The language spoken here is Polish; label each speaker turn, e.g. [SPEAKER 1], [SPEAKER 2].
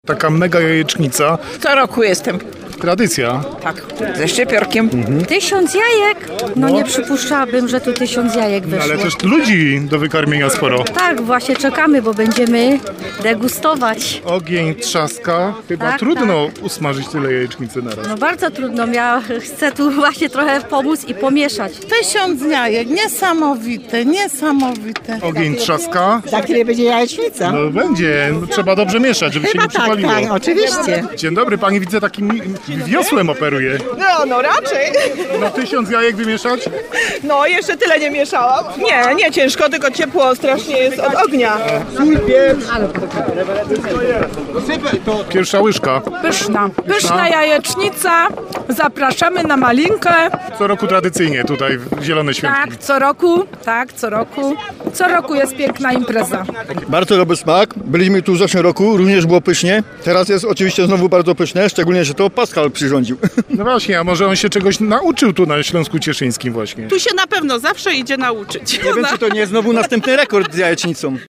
[SPEAKER 1] Taka mega jajecznica.
[SPEAKER 2] Co roku jestem.
[SPEAKER 1] Tradycja.
[SPEAKER 2] Tak, ze szczypiorkiem.
[SPEAKER 3] 1000 jajek? No nie przypuszczałabym, że tu 1000 jajek wyszło.
[SPEAKER 1] Ale też ludzi do wykarmienia sporo.
[SPEAKER 3] Tak, właśnie czekamy, bo będziemy degustować.
[SPEAKER 1] Ogień trzaska. Chyba
[SPEAKER 3] Tak,
[SPEAKER 1] trudno usmażyć tyle jajecznicy naraz.
[SPEAKER 3] No bardzo trudno, ja chcę tu właśnie trochę pomóc i pomieszać.
[SPEAKER 4] 1000 jajek, niesamowite, niesamowite.
[SPEAKER 1] Ogień trzaska.
[SPEAKER 5] Za chwilę będzie jajecznica.
[SPEAKER 1] No będzie. No, trzeba dobrze mieszać, żeby się nie przypaliło.
[SPEAKER 5] Tak, oczywiście.
[SPEAKER 1] Dzień dobry, pani widzę takim wiosłem operuje.
[SPEAKER 6] No raczej.
[SPEAKER 1] No 1000 jajek wymieszać?
[SPEAKER 6] No jeszcze tyle nie mieszałam. Nie ciężko, tylko ciepło strasznie jest od ognia.
[SPEAKER 1] Pierwsza łyżka.
[SPEAKER 2] Pyszna jajecznica. Zapraszamy na malinkę.
[SPEAKER 1] Co roku tradycyjnie tutaj w Zielone Świętki.
[SPEAKER 2] Tak, co roku. Co roku jest piękna impreza.
[SPEAKER 7] Bardzo dobry smak. Byliśmy tu w zeszłym roku, również było pysznie. Teraz jest oczywiście znowu bardzo pyszne, szczególnie, że to Pascal przyrządził.
[SPEAKER 1] No właśnie, a może on się czegoś nauczył tu na Śląsku Cieszyńskim właśnie.
[SPEAKER 6] Tu się na pewno zawsze idzie nauczyć.
[SPEAKER 7] Nie wiem, czy to nie jest znowu następny rekord z jajecznicą.